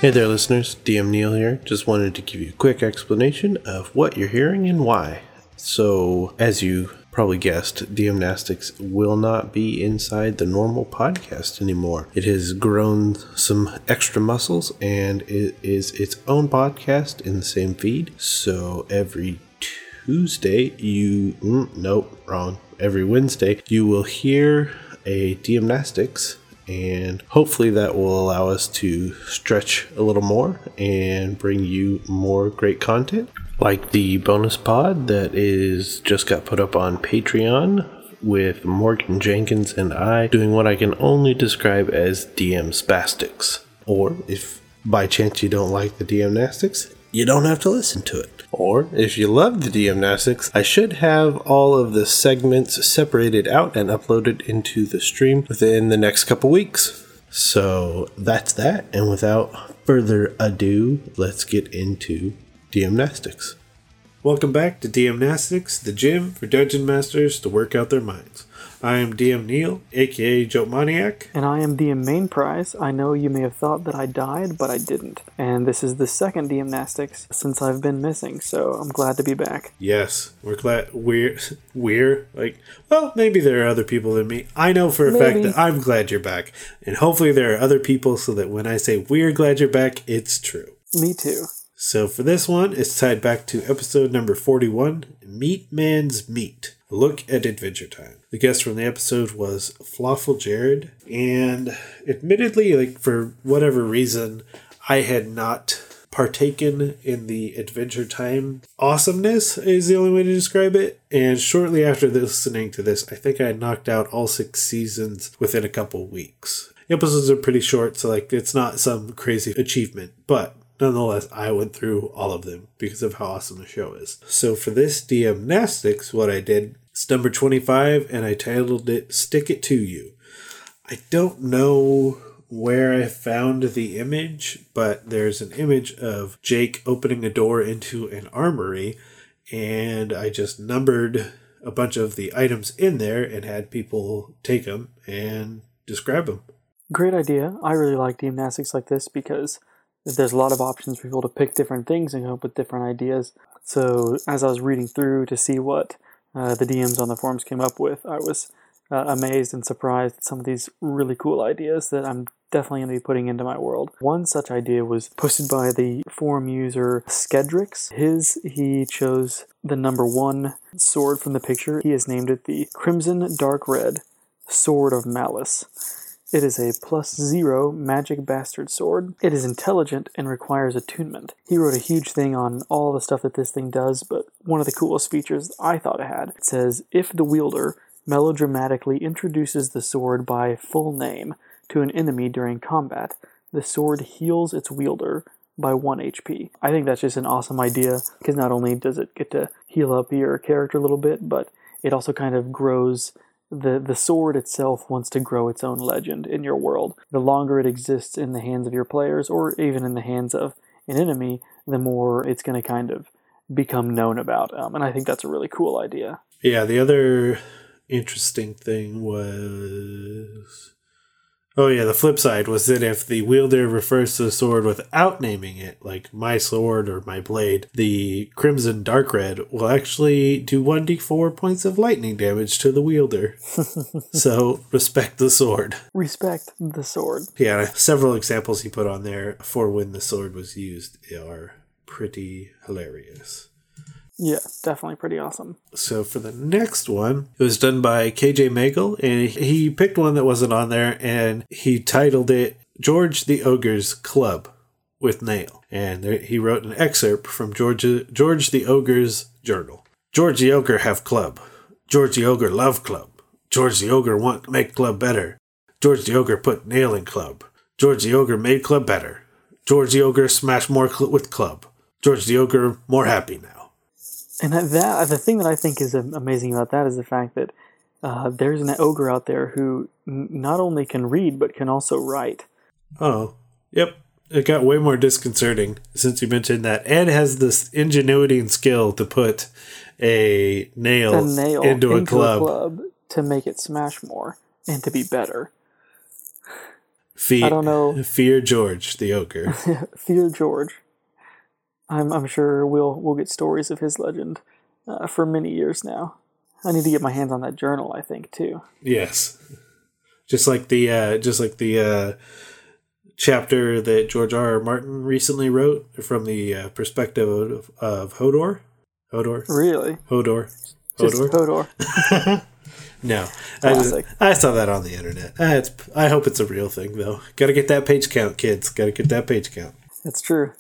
Hey there, listeners. DM Neil here. Just wanted to give you a quick explanation of what you're hearing and why. So, as you probably guessed, DMnastics will not be inside the normal podcast anymore. It has grown some extra muscles and it is its own podcast in the same feed. So, every Tuesday, every Wednesday, you will hear a DMnastics. And hopefully that will allow us to stretch a little more and bring you more great content. Like the bonus pod that is just got put up on Patreon with Morgan Jenkins and I doing what I can only describe as DM Spastics. Or if by chance you don't like the DMnastics, you don't have to listen to it. Or, if you love the DMnastics, I should have all of the segments separated out and uploaded into the stream within the next couple weeks. So, that's that. And without further ado, let's get into DMnastics. Welcome back to DMnastics, the gym for dungeon masters to work out their minds. I am DM Neil, aka Joe Maniac. And I am DM Main Prize. I know you may have thought that I died, but I didn't. And this is the second DMnastics since I've been missing, so I'm glad to be back. Yes, we're glad maybe there are other people than me. I know for a fact that I'm glad you're back. And hopefully there are other people so that when I say we're glad you're back, it's true. Me too. So for this one, it's tied back to episode number 41, Meat Man's Meat. A look at Adventure Time. The guest from the episode was Flawful Jared, and admittedly, for whatever reason, I had not partaken in the Adventure Time awesomeness, is the only way to describe it, and shortly after listening to this, I think I had knocked out all 6 seasons within a couple weeks. The episodes are pretty short, so it's not some crazy achievement, but nonetheless, I went through all of them because of how awesome the show is. So for this DMnastics, what I did, it's number 25, and I titled it Stick It To You. I don't know where I found the image, but there's an image of Jake opening a door into an armory, and I just numbered a bunch of the items in there and had people take them and describe them. Great idea. I really like DMnastics like this because there's a lot of options for people to pick different things and come up with different ideas. So as I was reading through to see what the DMs on the forums came up with, I was amazed and surprised at some of these really cool ideas that I'm definitely going to be putting into my world. One such idea was posted by the forum user Skedrix. He chose the number 1 sword from the picture. He has named it the Crimson Dark Red Sword of Malice. It is a +0 magic bastard sword. It is intelligent and requires attunement. He wrote a huge thing on all the stuff that this thing does, but one of the coolest features I thought it had. It says, if the wielder melodramatically introduces the sword by full name to an enemy during combat, the sword heals its wielder by 1 HP. I think that's just an awesome idea, because not only does it get to heal up your character a little bit, but it also kind of grows. The sword itself wants to grow its own legend in your world. The longer it exists in the hands of your players, or even in the hands of an enemy, the more it's going to kind of become known about. And I think that's a really cool idea. Yeah, the other interesting thing was... the flip side was that if the wielder refers to the sword without naming it, like my sword or my blade, the Crimson Dark Red will actually do 1d4 points of lightning damage to the wielder. So, respect the sword. Respect the sword. Yeah, several examples he put on there for when the sword was used are pretty hilarious. Yeah, definitely pretty awesome. So for the next one, it was done by KJ Magel, and he picked one that wasn't on there, and he titled it George the Ogre's Club with Nail. And he wrote an excerpt from George the Ogre's journal. George the Ogre have club. George the Ogre love club. George the Ogre want make club better. George the Ogre put nail in club. George the Ogre made club better. George the Ogre smash more with club. George the Ogre more happy now. And the thing that I think is amazing about that is the fact that there's an ogre out there who not only can read, but can also write. Oh, yep. It got way more disconcerting since you mentioned that. Ed has this ingenuity and skill to put a nail into a club to make it smash more and to be better. I don't know. Fear George, the ogre. Fear George. I'm sure we'll get stories of his legend for many years now. I need to get my hands on that journal, I think, too. Yes. Just like the chapter that George R. R. Martin recently wrote from the perspective of Hodor. Hodor? Really? Hodor. Just Hodor. No. Classic. I saw that on the internet. I hope it's a real thing, though. Gotta get that page count, kids. Gotta get that page count. That's true.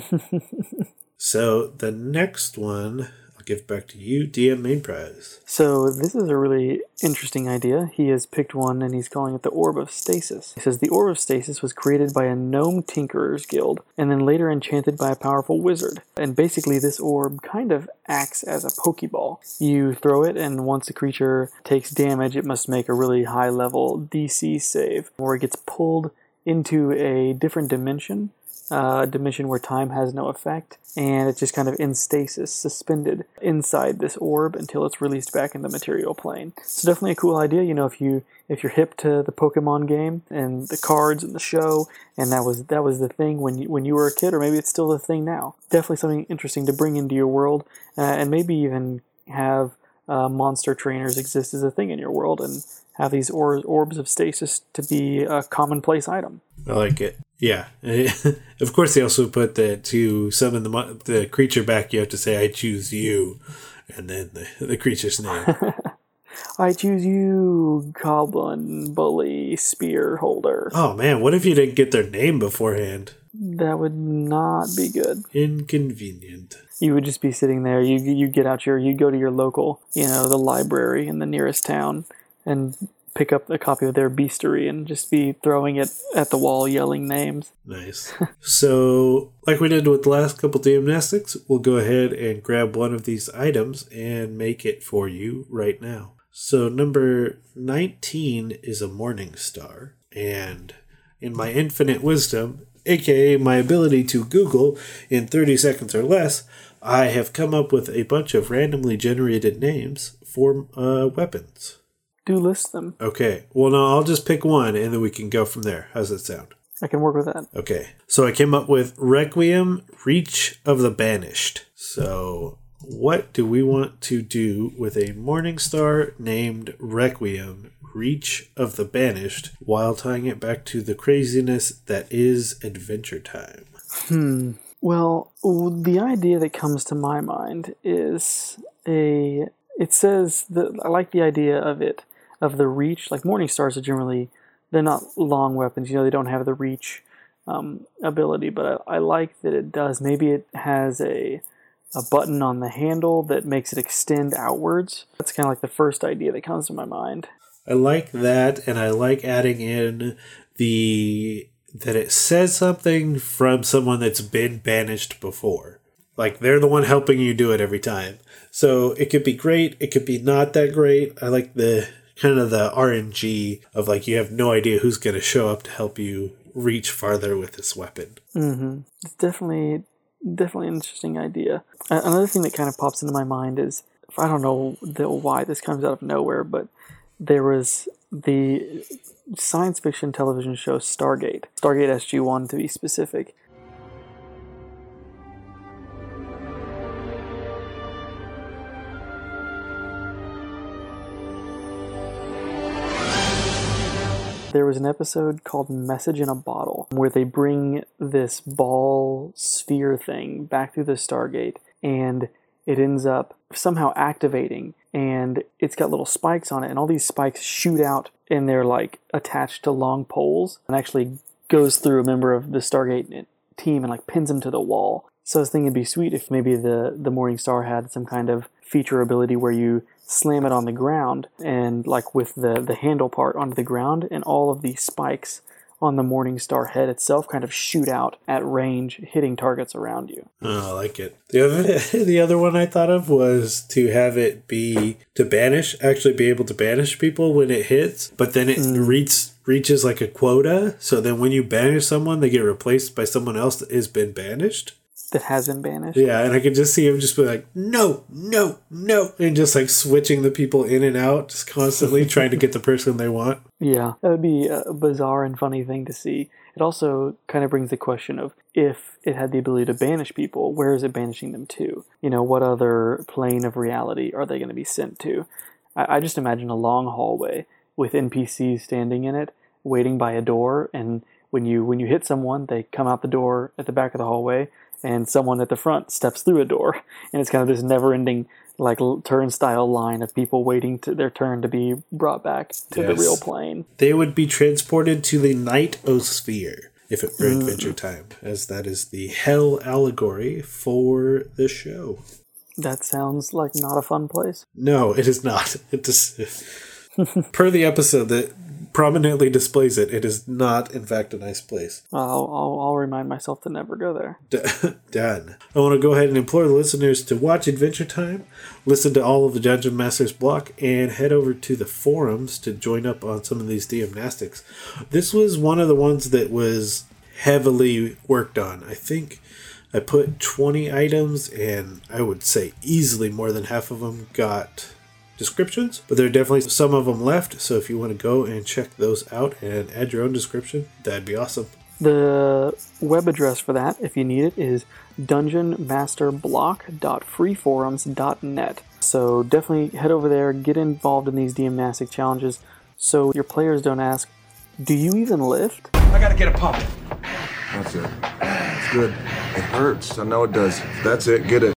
So the next one, I'll give back to you, DM Main Prize. So this is a really interesting idea. He has picked one and he's calling it the Orb of Stasis. He says the Orb of Stasis was created by a gnome tinkerer's guild and then later enchanted by a powerful wizard. And basically this orb kind of acts as a Pokeball. You throw it and once a creature takes damage, it must make a really high level DC save or it gets pulled into a different dimension. A dimension where time has no effect, and it's just kind of in stasis, suspended inside this orb until it's released back in the material plane. So definitely a cool idea. You know, if you're hip to the Pokemon game and the cards and the show, and that was the thing when you were a kid, or maybe it's still the thing now. Definitely something interesting to bring into your world, and maybe even have monster trainers exist as a thing in your world, and have these orbs of stasis to be a commonplace item. I like it. Yeah. Of course, they also put that to summon the creature back, you have to say, I choose you, and then the creature's name. I choose you, goblin, bully, spear holder. Oh, man, what if you didn't get their name beforehand? That would not be good. Inconvenient. You would just be sitting there, you get out you go to your local, the library in the nearest town, and pick up a copy of their bestiary and just be throwing it at the wall, yelling names. Nice. So, like we did with the last couple Gymnastics, we'll go ahead and grab one of these items and make it for you right now. So, number 19 is a Morning Star. And in my infinite wisdom, aka my ability to Google in 30 seconds or less, I have come up with a bunch of randomly generated names for weapons. Do list them. Okay. Well, no, I'll just pick one and then we can go from there. How's that sound? I can work with that. Okay. So I came up with Requiem, Reach of the Banished. So what do we want to do with a Morning Star named Requiem, Reach of the Banished, while tying it back to the craziness that is Adventure Time? Well, the idea that comes to my mind is it says that I like the idea of the reach. Like Morning Stars are generally, they're not long weapons, they don't have the reach ability, but I like that it does. Maybe it has a button on the handle that makes it extend outwards. That's kind of like the first idea that comes to my mind. I like that, and I like adding in that it says something from someone that's been banished before. Like, they're the one helping you do it every time. So it could be great, it could be not that great. I like the kind of the RNG of, like, you have no idea who's going to show up to help you reach farther with this weapon. Mm-hmm. It's definitely an interesting idea. Another thing that kind of pops into my mind is, I don't know why this comes out of nowhere, but there was the science fiction television show Stargate SG-1 to be specific. There was an episode called Message in a Bottle where they bring this ball sphere thing back through the Stargate and it ends up somehow activating and it's got little spikes on it and all these spikes shoot out and they're like attached to long poles and actually goes through a member of the Stargate team and like pins them to the wall. So I was thinking it'd be sweet if maybe the Morning Star had some kind of feature ability where you slam it on the ground and like with the handle part onto the ground and all of the spikes on the Morning Star head itself kind of shoot out at range, hitting targets around you. Oh, I like it. The other one I thought of was to have it be to banish, actually be able to banish people when it hits, but then it reaches like a quota. So then when you banish someone, they get replaced by someone else that has been banished. that has been banished. Yeah, and I could just see him just be like, no, no, no, and just like switching the people in and out, just constantly trying to get the person they want. Yeah, that would be a bizarre and funny thing to see. It also kind of brings the question of, if it had the ability to banish people, where is it banishing them to? You know, what other plane of reality are they going to be sent to? I just imagine a long hallway with NPCs standing in it, waiting by a door, and when you hit someone, they come out the door at the back of the hallway, and someone at the front steps through a door, and it's kind of this never-ending like turnstile line of people waiting to their turn to be brought back to the real plane. They would be transported to the Night-Osphere if it were Adventure Time, as that is the hell allegory for the show. That sounds like not a fun place. No, it is not. It is, per the episode that prominently displays it, it is not, in fact, a nice place. I'll remind myself to never go there. Done. I want to go ahead and implore the listeners to watch Adventure Time, listen to all of the Dungeon Master's block, and head over to the forums to join up on some of these DMnastics. This was one of the ones that was heavily worked on. I think I put 20 items, and I would say easily more than half of them got descriptions, but there are definitely some of them left, so if you want to go and check those out and add your own description, that'd be awesome. The web address for that, if you need it, is dungeonmasterblock.freeforums.net. So definitely head over there, get involved in these DMnastic challenges so your players don't ask, do you even lift? I gotta get a pump. That's it. It's good. It hurts. I know it does. That's it. Get it.